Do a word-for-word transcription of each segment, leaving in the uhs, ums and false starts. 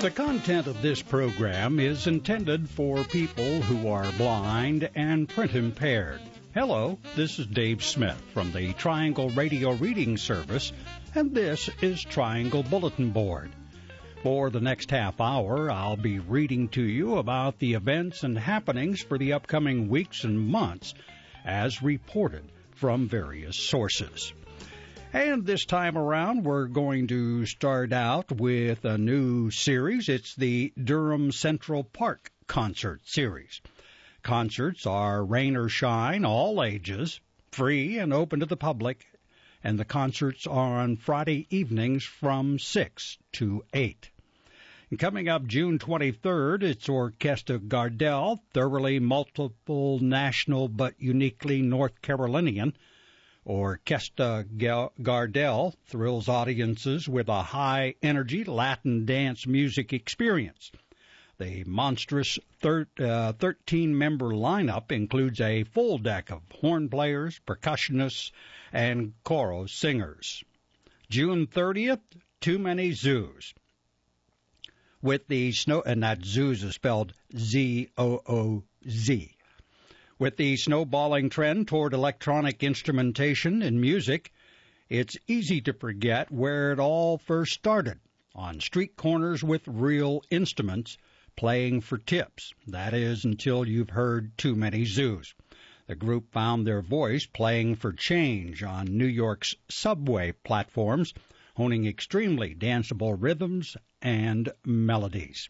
The content of this program is intended for people who are blind and print impaired. Hello, this is Dave Smith from the Triangle Radio Reading Service, and this is Triangle Bulletin Board. For the next half hour, I'll be reading to you about the events and happenings for the upcoming weeks and months as reported from various sources. And this time around, we're going to start out with a new series. It's the Durham Central Park Concert Series. Concerts are rain or shine, all ages, free and open to the public, and the concerts are on Friday evenings from six to eight. And coming up June twenty-third, it's Orchestra Gardel, thoroughly multiple national but uniquely North Carolinian. Orchestra Gardel thrills audiences with a high-energy Latin dance music experience. The monstrous thir- uh, thirteen-member lineup includes a full deck of horn players, percussionists, and choral singers. June thirtieth, Too Many Zoos. With the snow, and that zoos is spelled Z O O Z. With the snowballing trend toward electronic instrumentation and music, it's easy to forget where it all first started, on street corners with real instruments playing for tips. That is, until you've heard Too Many Zoos. The group found their voice playing for change on New York's subway platforms, honing extremely danceable rhythms and melodies.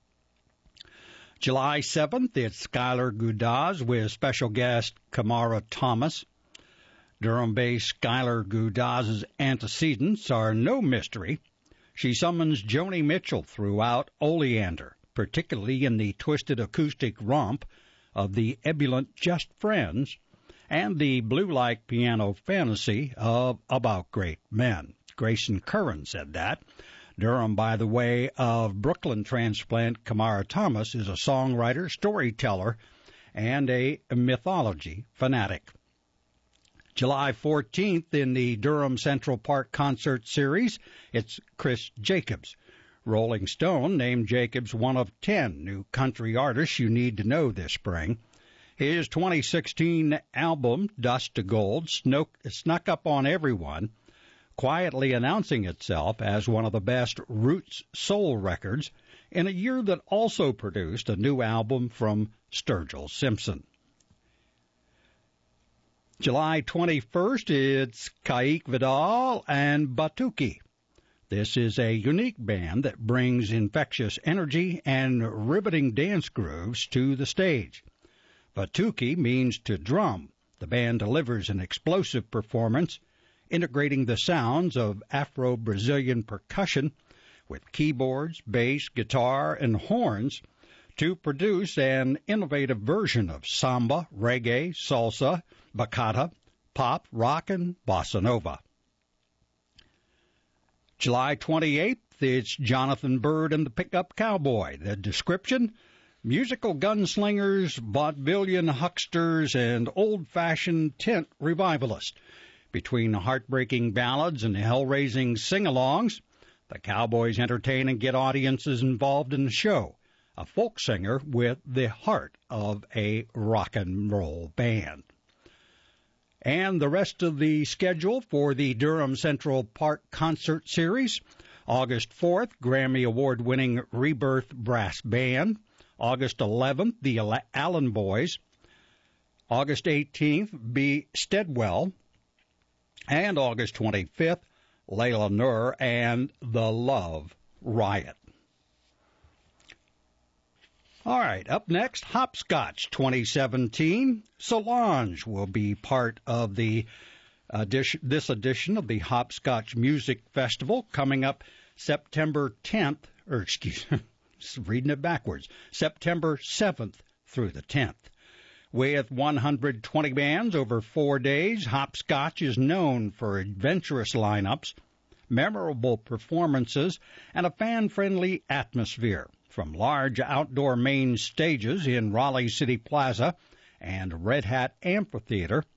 July seventh, it's Skylar Gudaz with special guest Kamara Thomas. Durham-based Skylar Gudaz's antecedents are no mystery. She summons Joni Mitchell throughout Oleander, particularly in the twisted acoustic romp of the ebullient Just Friends and the blue-like piano fantasy of About Great Men. Grayson Curran said that. Durham, by the way of Brooklyn transplant Kamara Thomas, is a songwriter, storyteller, and a mythology fanatic. July fourteenth, in the Durham Central Park Concert Series, it's Chris Jacobs. Rolling Stone named Jacobs one of ten new country artists you need to know this spring. His twenty sixteen album, Dust to Gold, snuck, snuck up on everyone, quietly announcing itself as one of the best roots soul records in a year that also produced a new album from Sturgill Simpson. July twenty-first, it's Kaique Vidal and Batuki. This is a unique band that brings infectious energy and riveting dance grooves to the stage. Batuki means to drum. The band delivers an explosive performance, integrating the sounds of Afro-Brazilian percussion with keyboards, bass, guitar, and horns to produce an innovative version of samba, reggae, salsa, bachata, pop, rock, and bossa nova. July twenty-eighth, it's Jonathan Byrd and the Pickup Cowboy. The description: musical gunslingers, vaudevillian hucksters, and old-fashioned tent revivalists. Between heartbreaking ballads and hell-raising sing-alongs, the Cowboys entertain and get audiences involved in the show. A folk singer with the heart of a rock and roll band. And the rest of the schedule for the Durham Central Park Concert Series: August fourth, Grammy Award-winning Rebirth Brass Band. August eleventh, the Allen Boys. August eighteenth, B. Steadwell. And August twenty-fifth, Layla Nur and the Love Riot. All right, up next, Hopscotch twenty seventeen. Solange will be part of the edition, this edition of the Hopscotch Music Festival, coming up September tenth, or excuse me, reading it backwards, September seventh through the tenth. With one hundred twenty bands over four days, Hopscotch is known for adventurous lineups, memorable performances, and a fan-friendly atmosphere. From large outdoor main stages in Raleigh City Plaza and Red Hat Amphitheater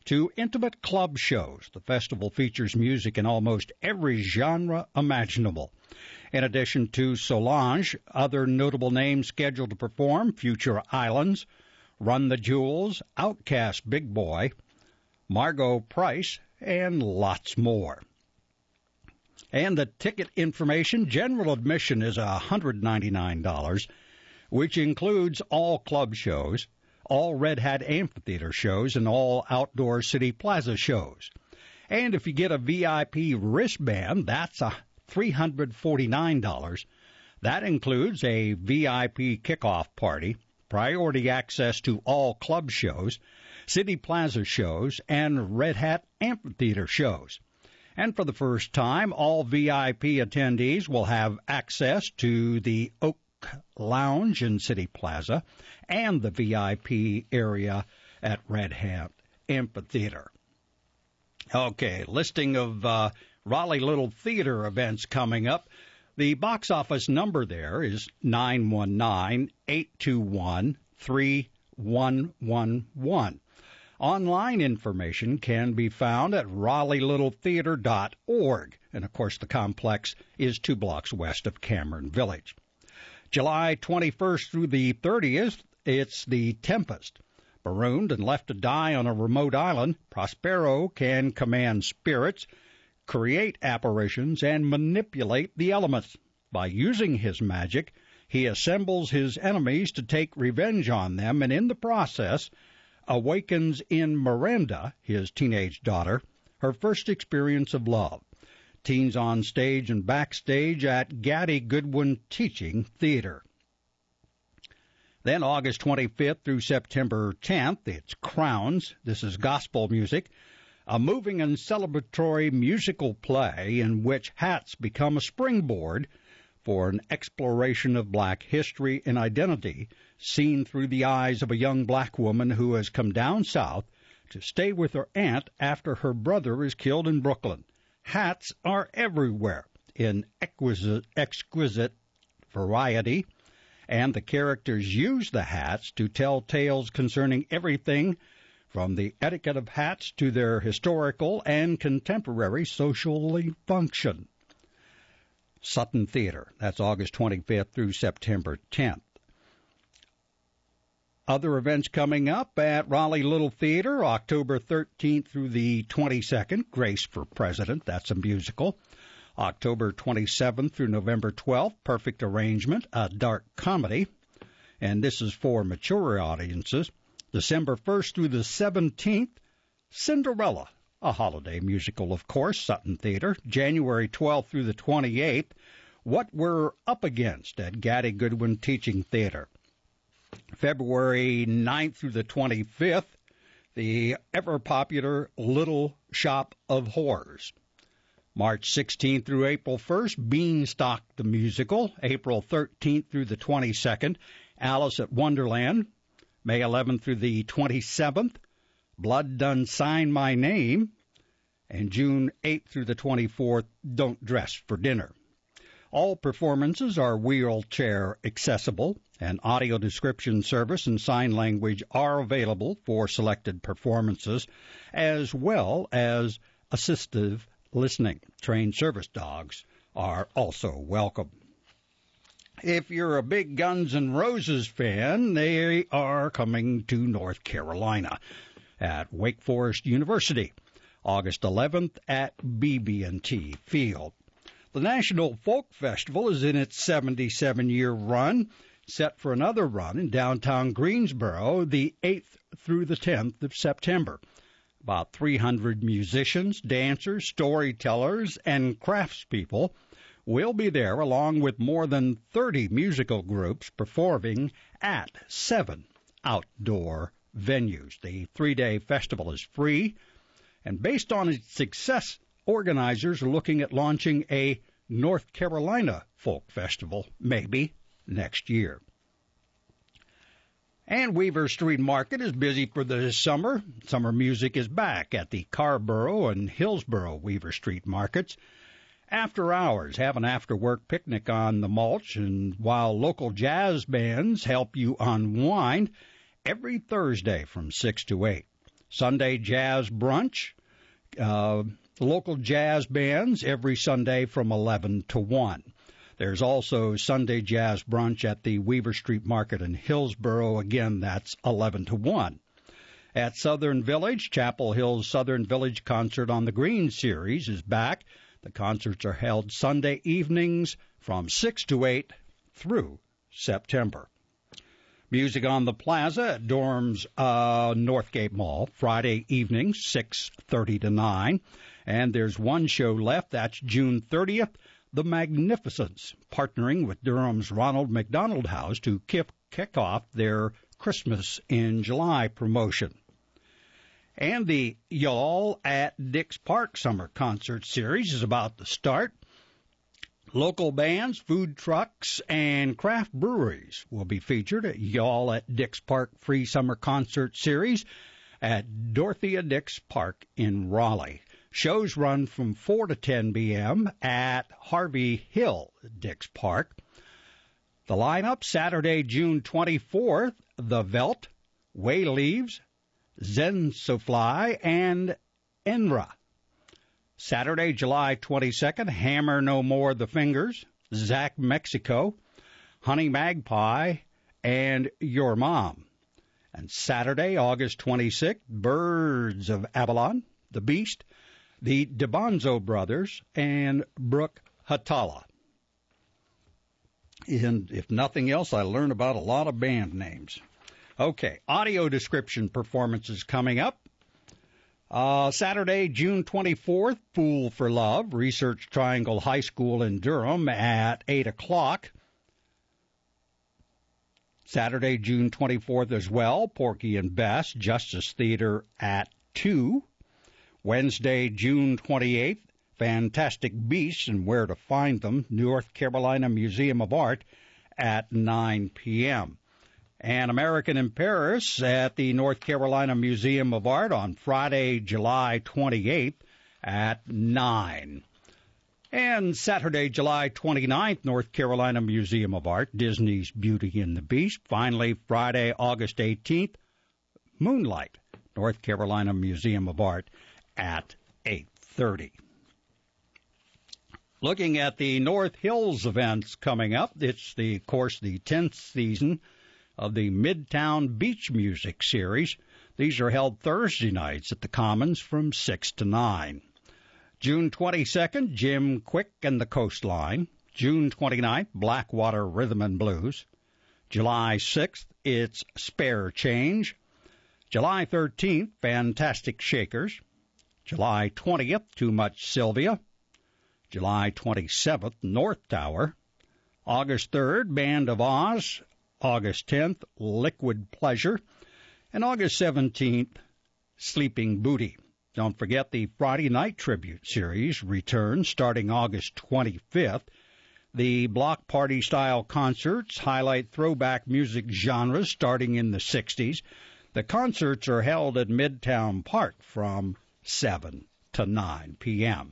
to intimate club shows. The festival features music in almost every genre imaginable. In addition to Solange, other notable names scheduled to perform: Future Islands, Run the Jewels, Outkast Big Boy, Margot Price, and lots more. And the ticket information: general admission is one hundred ninety-nine dollars, which includes all club shows, all Red Hat Amphitheater shows, and all outdoor City Plaza shows. And if you get a V I P wristband, that's a three hundred forty-nine dollars. That includes a V I P kickoff party, priority access to all club shows, City Plaza shows, and Red Hat Amphitheater shows. And for the first time, all V I P attendees will have access to the Oak Lounge in City Plaza and the V I P area at Red Hat Amphitheater. Okay, listing of uh, Raleigh Little Theater events coming up. The box office number there is nine one nine, eight two one, three one one one. Online information can be found at raleigh little theater dot org. And, of course, the complex is two blocks west of Cameron Village. July twenty-first through the thirtieth, it's The Tempest. Marooned and left to die on a remote island, Prospero can command spirits, create apparitions, and manipulate the elements. By using his magic, he assembles his enemies to take revenge on them, and in the process awakens in Miranda, his teenage daughter, her first experience of love. Teens on stage and backstage at Gaddy Goodwin Teaching Theater. Then August twenty-fifth through September tenth, it's Crowns. This is gospel music, a moving and celebratory musical play in which hats become a springboard for an exploration of black history and identity, seen through the eyes of a young black woman who has come down south to stay with her aunt after her brother is killed in Brooklyn. Hats are everywhere in exquisite, exquisite variety, and the characters use the hats to tell tales concerning everything from the etiquette of hats to their historical and contemporary social function. Sutton Theater, that's August twenty-fifth through September tenth. Other events coming up at Raleigh Little Theater, October thirteenth through the twenty-second, Grace for President, that's a musical. October twenty-seventh through November twelfth, Perfect Arrangement, a dark comedy, and this is for mature audiences. December first through the seventeenth, Cinderella, a holiday musical, of course, Sutton Theater. January twelfth through the twenty-eighth, What We're Up Against at Gaddy Goodwin Teaching Theater. February ninth through the twenty-fifth, the ever-popular Little Shop of Horrors. March sixteenth through April first, Beanstalk the Musical. April thirteenth through the twenty-second, Alice at Wonderland. May eleventh through the twenty-seventh, Blood Done Sign My Name. And June eighth through the twenty-fourth, Don't Dress for Dinner. All performances are wheelchair accessible. An audio description service and sign language are available for selected performances, as well as assistive listening. Trained service dogs are also welcome. If you're a big Guns N' Roses fan, they are coming to North Carolina at Wake Forest University, August eleventh at B B and T Field. The National Folk Festival is in its seventy-seven-year run, set for another run in downtown Greensboro the eighth through the tenth of September. About three hundred musicians, dancers, storytellers, and craftspeople will be there, along with more than thirty musical groups performing at seven outdoor venues. The three-day festival is free, and based on its success, organizers are looking at launching a North Carolina Folk Festival, maybe next year. And Weaver Street Market is busy for the summer. Summer music is back at the Carborough and Hillsborough Weaver Street Markets. After hours, have an after-work picnic on the mulch, and while local jazz bands help you unwind, every Thursday from six to eight. Sunday Jazz Brunch, uh, local jazz bands every Sunday from eleven to one. There's also Sunday Jazz Brunch at the Weaver Street Market in Hillsboro. Again, that's eleven to one. At Southern Village, Chapel Hill's Southern Village Concert on the Green Series is back. The concerts are held Sunday evenings from six to eight through September. Music on the Plaza at Durham's uh, Northgate Mall, Friday evening, six thirty to nine. And there's one show left. That's June thirtieth, The Magnificents, partnering with Durham's Ronald McDonald House to kick, kick off their Christmas in July promotion. And the Y'all at Dix Park Summer Concert Series is about to start. Local bands, food trucks, and craft breweries will be featured at Y'all at Dix Park Free Summer Concert Series at Dorothea Dix Park in Raleigh. Shows run from four to ten p.m. at Harvey Hill Dix Park. The lineup, Saturday, June twenty-fourth, The Velt, Way Leaves, Zensofly, and Enra. Saturday, July twenty-second, Hammer No More the Fingers, Zach Mexico, Honey Magpie, and Your Mom. And Saturday, August twenty-sixth, Birds of Avalon, The Beast, the DeBonzo Brothers, and Brooke Hatala. And if nothing else, I learned about a lot of band names. Okay, audio description performances coming up. Uh, Saturday, June twenty-fourth, Fool for Love, Research Triangle High School in Durham at eight o'clock. Saturday, June twenty-fourth as well, Porky and Bess, Justice Theater at two. Wednesday, June twenty-eighth, Fantastic Beasts and Where to Find Them, North Carolina Museum of Art at nine p.m. And American in Paris at the North Carolina Museum of Art on Friday, July twenty-eighth at nine. And Saturday, July twenty-ninth, North Carolina Museum of Art, Disney's Beauty and the Beast. Finally, Friday, August eighteenth, Moonlight, North Carolina Museum of Art at eight thirty. Looking at the North Hills events coming up, it's, the, of course, the tenth season of the Midtown Beach Music Series. These are held Thursday nights at the Commons from six to nine. June twenty-second, Jim Quick and the Coastline. June twenty-ninth, Blackwater Rhythm and Blues. July sixth, it's Spare Change. July thirteenth, Fantastic Shakers. July twentieth, Too Much Sylvia. July twenty-seventh, North Tower. August third, Band of Oz. August tenth, Liquid Pleasure. And August seventeenth, Sleeping Booty. Don't forget the Friday Night Tribute Series returns starting August twenty-fifth. The block party-style concerts highlight throwback music genres starting in the sixties. The concerts are held at Midtown Park from seven to nine p.m.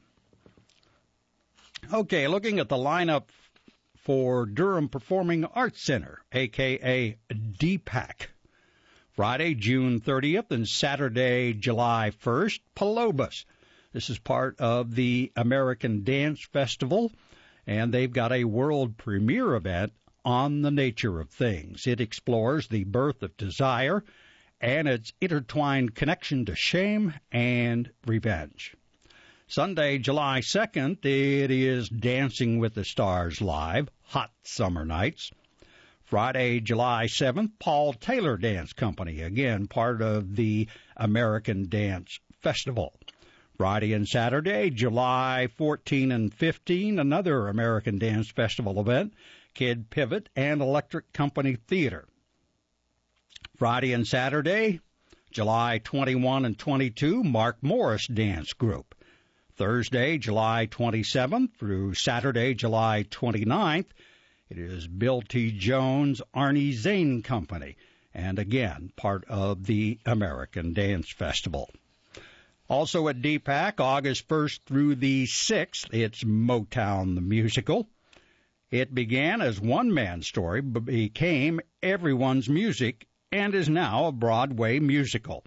Okay, looking at the lineup for Durham Performing Arts Center, a k a. D PAC. Friday, June thirtieth, and Saturday, July first, Palobas. This is part of the American Dance Festival, and they've got a world premiere event on the nature of things. It explores the birth of desire and its intertwined connection to shame and revenge. Sunday, July second, it is Dancing with the Stars Live, Hot Summer Nights. Friday, July seventh, Paul Taylor Dance Company, again part of the American Dance Festival. Friday and Saturday, July fourteenth and fifteenth, another American Dance Festival event, Kid Pivot and Electric Company Theater. Friday and Saturday, July twenty-first and twenty-second, Mark Morris Dance Group. Thursday, July twenty-seventh through Saturday, July twenty-ninth, it is Bill T. Jones, Arnie Zane Company, and again, part of the American Dance Festival. Also at D PAC, August first through the sixth, it's Motown the Musical. It began as one-man story, but became everyone's music, and is now a Broadway musical.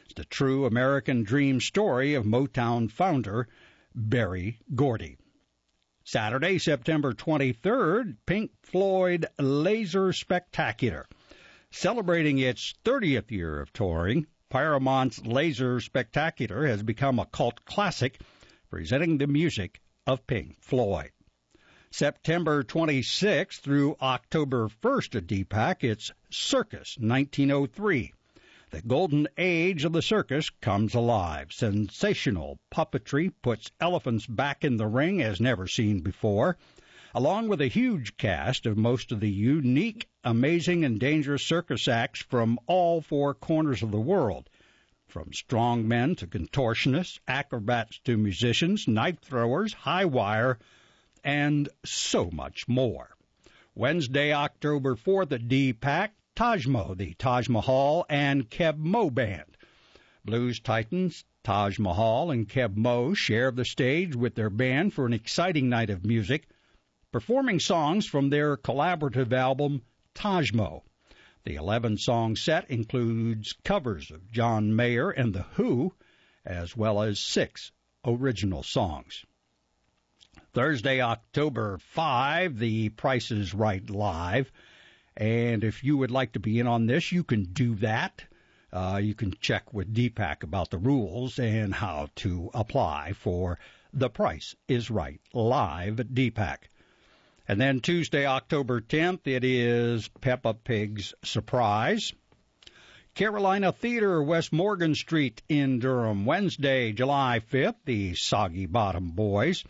It's the true American dream story of Motown founder Berry Gordy. Saturday, September twenty-third, Pink Floyd Laser Spectacular. Celebrating its thirtieth year of touring, Paramount's Laser Spectacular has become a cult classic, presenting the music of Pink Floyd. September twenty-sixth through October first at D PAC, it's Circus nineteen oh three. The golden age of the circus comes alive. Sensational puppetry puts elephants back in the ring as never seen before, along with a huge cast of most of the unique, amazing, and dangerous circus acts from all four corners of the world, from strongmen to contortionists, acrobats to musicians, knife throwers, high wire, and so much more. Wednesday, October fourth at D PAC, Tajmo, the Taj Mahal and Keb Mo Band. Blues titans Taj Mahal and Keb Mo share the stage with their band for an exciting night of music, performing songs from their collaborative album, Tajmo. The eleven-song set includes covers of John Mayer and The Who, as well as six original songs. Thursday, October fifth, The Price is Right Live. And if you would like to be in on this, you can do that. Uh, you can check with D PAC about the rules and how to apply for The Price is Right Live at D PAC. And then Tuesday, October tenth, it is Peppa Pig's Surprise. Carolina Theater, West Morgan Street in Durham. Wednesday, July fifth, the Soggy Bottom Boys.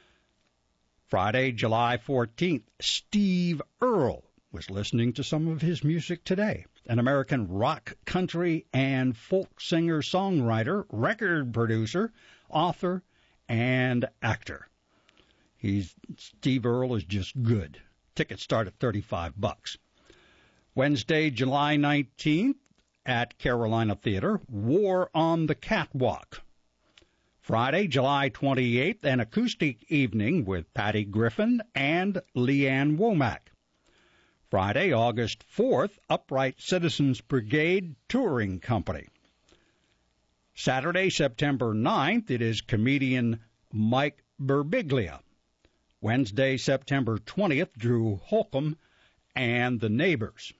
Friday, July fourteenth, Steve Earle was listening to some of his music today. An American rock, country, and folk singer-songwriter, record producer, author, and actor. He's Steve Earle is just good. Tickets start at thirty-five bucks. Wednesday, July nineteenth, at Carolina Theater, War on the Catwalk. Friday, July twenty-eighth, an acoustic evening with Patty Griffin and Leanne Womack. Friday, August fourth, Upright Citizens Brigade Touring Company. Saturday, September ninth, it is comedian Mike Birbiglia. Wednesday, September twentieth, Drew Holcomb and the Neighbors.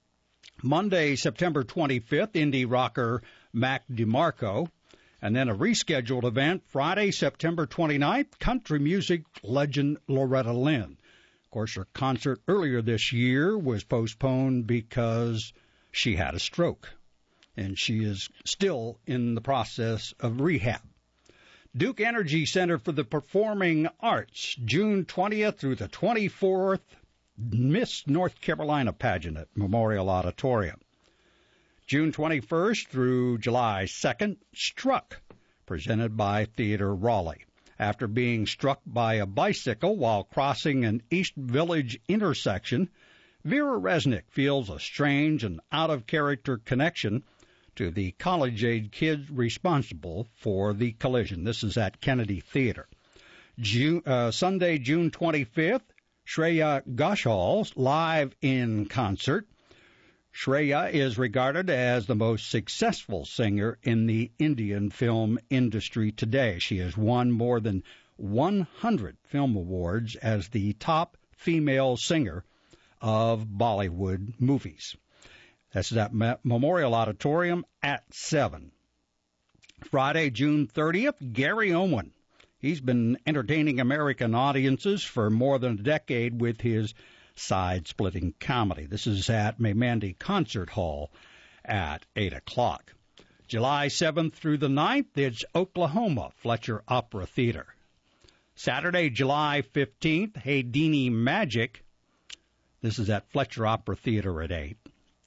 Monday, September twenty-fifth, indie rocker Mac DeMarco. And then a rescheduled event, Friday, September twenty-ninth, country music legend Loretta Lynn. Of course, her concert earlier this year was postponed because she had a stroke, and she is still in the process of rehab. Duke Energy Center for the Performing Arts, June twentieth through the twenty-fourth, Miss North Carolina pageant at Memorial Auditorium. June twenty-first through July second, Struck, presented by Theater Raleigh. After being struck by a bicycle while crossing an East Village intersection, Vera Resnick feels a strange and out-of-character connection to the college-age kids responsible for the collision. This is at Kennedy Theater. June, uh, Sunday, June twenty-fifth, Shreya Ghoshal live in concert. Shreya is regarded as the most successful singer in the Indian film industry today. She has won more than one hundred film awards as the top female singer of Bollywood movies. That's at Memorial Auditorium at seven. Friday, June thirtieth, Gary Owen. He's been entertaining American audiences for more than a decade with his side-splitting comedy. This is at Maymandi Concert Hall at eight o'clock. July seventh through the ninth, it's Oklahoma, Fletcher Opera Theater. Saturday, July fifteenth, Houdini Magic. This is at Fletcher Opera Theater at eight.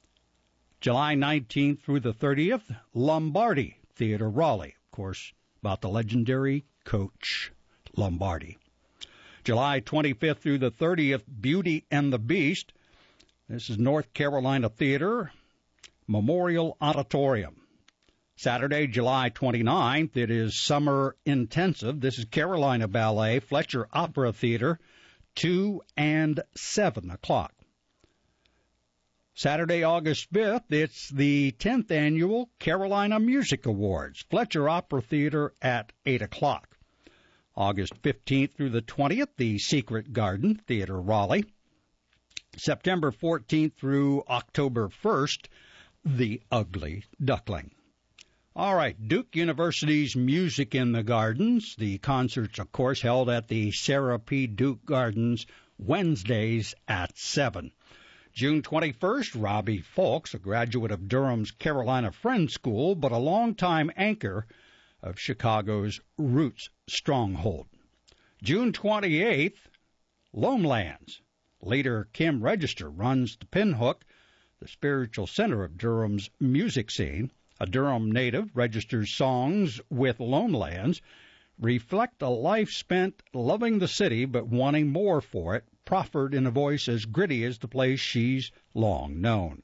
July nineteenth through the thirtieth, Lombardi Theater, Raleigh. Of course, about the legendary Coach Lombardi. July twenty-fifth through the thirtieth, Beauty and the Beast. This is North Carolina Theater, Memorial Auditorium. Saturday, July twenty-ninth, it is Summer Intensive. This is Carolina Ballet, Fletcher Opera Theater, two and seven o'clock. Saturday, August fifth, it's the tenth Annual Carolina Music Awards, Fletcher Opera Theater at eight o'clock. August fifteenth through the twentieth, the Secret Garden, Theater Raleigh. September fourteenth through October first, the Ugly Duckling. All right, Duke University's Music in the Gardens. The concerts, of course, held at the Sarah P. Duke Gardens Wednesdays at seven. June twenty-first, Robbie Fulks, a graduate of Durham's Carolina Friends School, but a longtime anchor of Chicago's Roots Stronghold. June twenty-eighth, Lomelands. Leader Kim Register runs the Pinhook, the spiritual center of Durham's music scene. A Durham native, Register's songs with Lomelands reflect a life spent loving the city but wanting more for it, proffered in a voice as gritty as the place she's long known.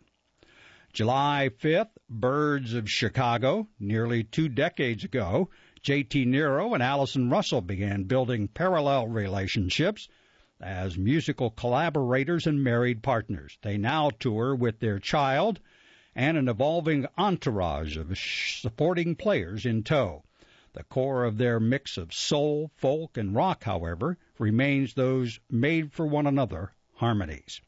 July fifth, Birds of Chicago. Nearly two decades ago, J T Nero and Allison Russell began building parallel relationships as musical collaborators and married partners. They now tour with their child and an evolving entourage of supporting players in tow. The core of their mix of soul, folk, and rock, however, remains those made-for-one-another harmonies.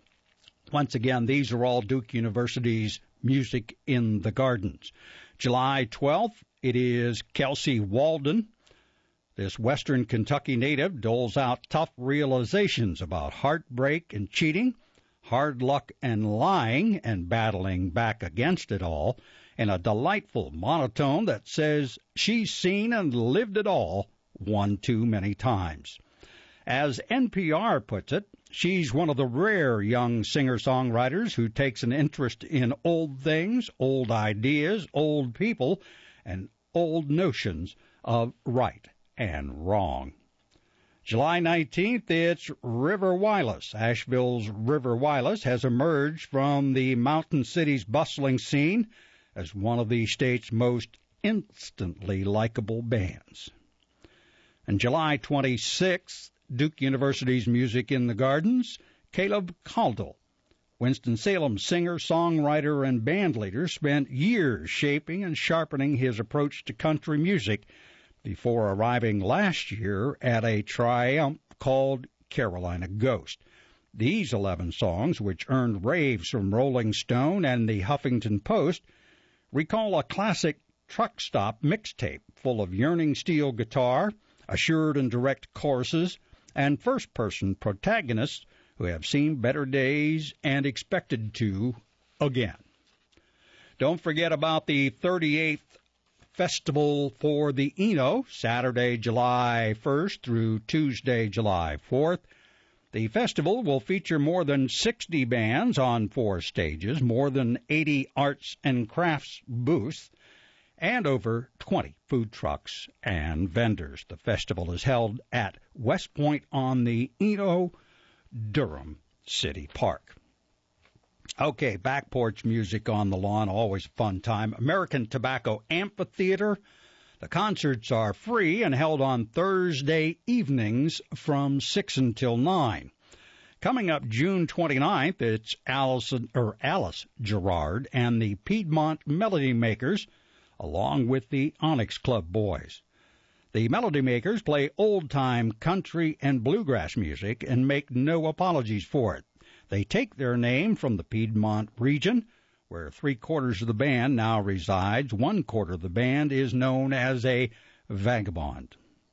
Once again, these are all Duke University's Music in the Gardens. July twelfth, it is Kelsey Walden. This Western Kentucky native doles out tough realizations about heartbreak and cheating, hard luck and lying, and battling back against it all, in a delightful monotone that says she's seen and lived it all one too many times. As N P R puts it, she's one of the rare young singer-songwriters who takes an interest in old things, old ideas, old people, and old notions of right and wrong. July nineteenth, it's River Wireless. Asheville's River Wireless has emerged from the Mountain City's bustling scene as one of the state's most instantly likable bands. And July twenty-sixth, Duke University's Music in the Gardens, Caleb Caldwell. Winston-Salem singer, songwriter, and band leader spent years shaping and sharpening his approach to country music before arriving last year at a triumph called Carolina Ghost. These eleven songs, which earned raves from Rolling Stone and the Huffington Post, recall a classic truck stop mixtape full of yearning steel guitar, assured and direct choruses, and first-person protagonists who have seen better days and expected to again. Don't forget about the thirty-eighth Festival for the Eno, Saturday, July first through Tuesday, July fourth. The festival will feature more than sixty bands on four stages, more than eighty arts and crafts booths, and over twenty food trucks and vendors. The festival is held at West Point on the Eno, Durham City Park. Okay, back porch music on the lawn, always a fun time. American Tobacco Amphitheater. The concerts are free and held on Thursday evenings from six until nine. Coming up June twenty-ninth, it's Allison, or Alice Gerard and the Piedmont Melody Makers, along with the Onyx Club Boys. The Melody Makers play old-time country and bluegrass music and make no apologies for it. They take their name from the Piedmont region, where three-quarters of the band now resides. One-quarter of the band is known as a vagabond.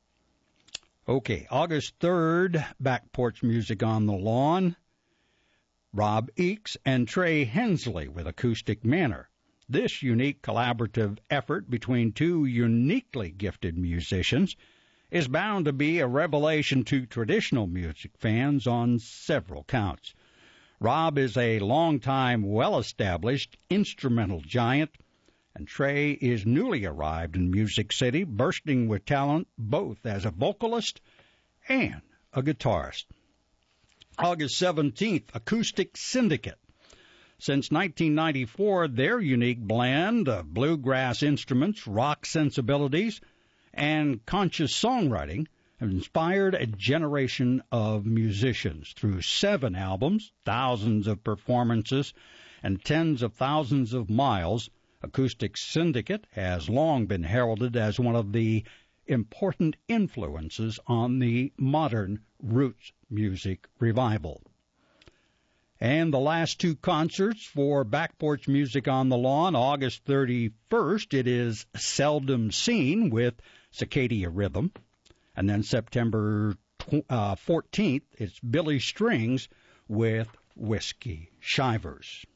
Okay, August third, back porch music on the lawn. Rob Eakes and Trey Hensley with Acoustic Manor. This unique collaborative effort between two uniquely gifted musicians is bound to be a revelation to traditional music fans on several counts. Rob is a longtime, well-established instrumental giant, and Trey is newly arrived in Music City, bursting with talent both as a vocalist and a guitarist. August seventeenth, Acoustic Syndicate. Since nineteen ninety-four, their unique blend of bluegrass instruments, rock sensibilities, and conscious songwriting inspired a generation of musicians through seven albums, thousands of performances, and tens of thousands of miles. Acoustic Syndicate has long been heralded as one of the important influences on the modern roots music revival. And the last two concerts for Back Porch Music on the Lawn, August thirty-first, it is Seldom Seen with Cicadia Rhythm. And then September uh, fourteenth, it's Billy Strings with Whiskey Shivers.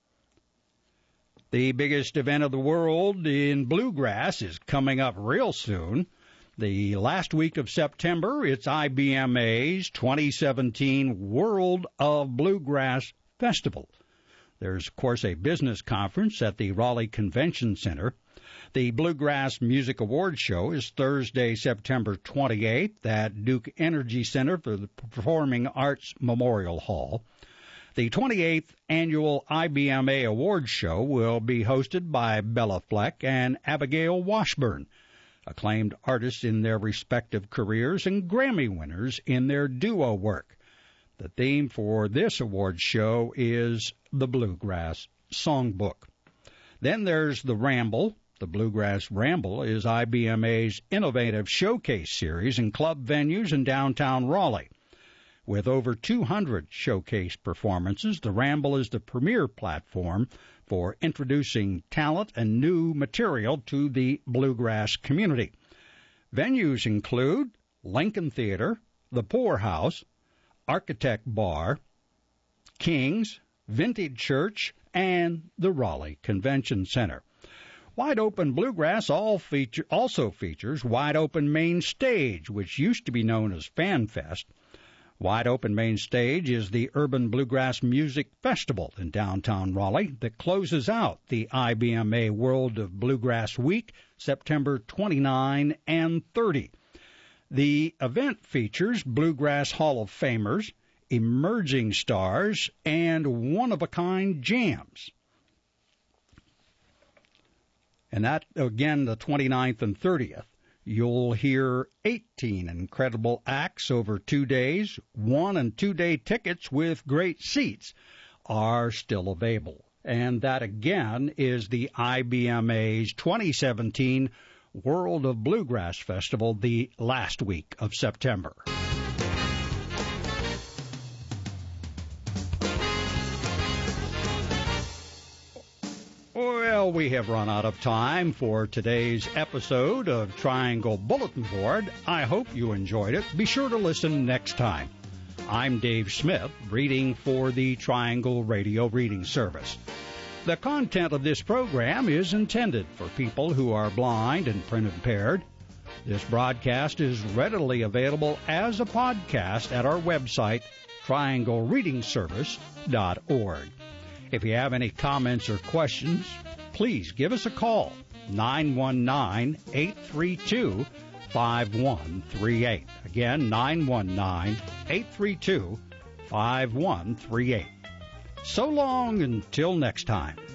The biggest event of the world in bluegrass is coming up real soon. The last week of September, it's I B M A's twenty seventeen World of Bluegrass Festival. There's, of course, a business conference at the Raleigh Convention Center. The Bluegrass Music Awards Show is Thursday, September twenty-eighth at Duke Energy Center for the Performing Arts Memorial Hall. The twenty-eighth Annual I B M A Awards Show will be hosted by Bella Fleck and Abigail Washburn, acclaimed artists in their respective careers and Grammy winners in their duo work. The theme for this awards show is the Bluegrass Songbook. Then there's the Ramble. The Bluegrass Ramble is I B M A's innovative showcase series in club venues in downtown Raleigh. With over two hundred showcase performances, the Ramble is the premier platform for introducing talent and new material to the bluegrass community. Venues include Lincoln Theater, the Poorhouse, Architect Bar, King's, Vintage Church, and the Raleigh Convention Center. Wide Open Bluegrass all feature, also features Wide Open Main Stage, which used to be known as Fan Fest. Wide Open Main Stage is the Urban Bluegrass Music Festival in downtown Raleigh that closes out the I B M A World of Bluegrass Week, September twenty-ninth and thirtieth. The event features Bluegrass Hall of Famers, emerging stars, and one-of-a-kind jams. And that, again, the twenty-ninth and thirtieth. You'll hear eighteen incredible acts over two days. One- and two-day tickets with great seats are still available. And that, again, is the I B M A's twenty seventeen World of Bluegrass Festival, the last week of September. Well, we have run out of time for today's episode of Triangle Bulletin Board. I hope you enjoyed it. Be sure to listen next time. I'm Dave Smith, reading for the Triangle Radio Reading Service. The content of this program is intended for people who are blind and print impaired. This broadcast is readily available as a podcast at our website, triangle reading service dot org. If you have any comments or questions, please give us a call, nine one nine, eight three two, five one three eight. Again, nine one nine, eight three two, five one three eight. So long until next time.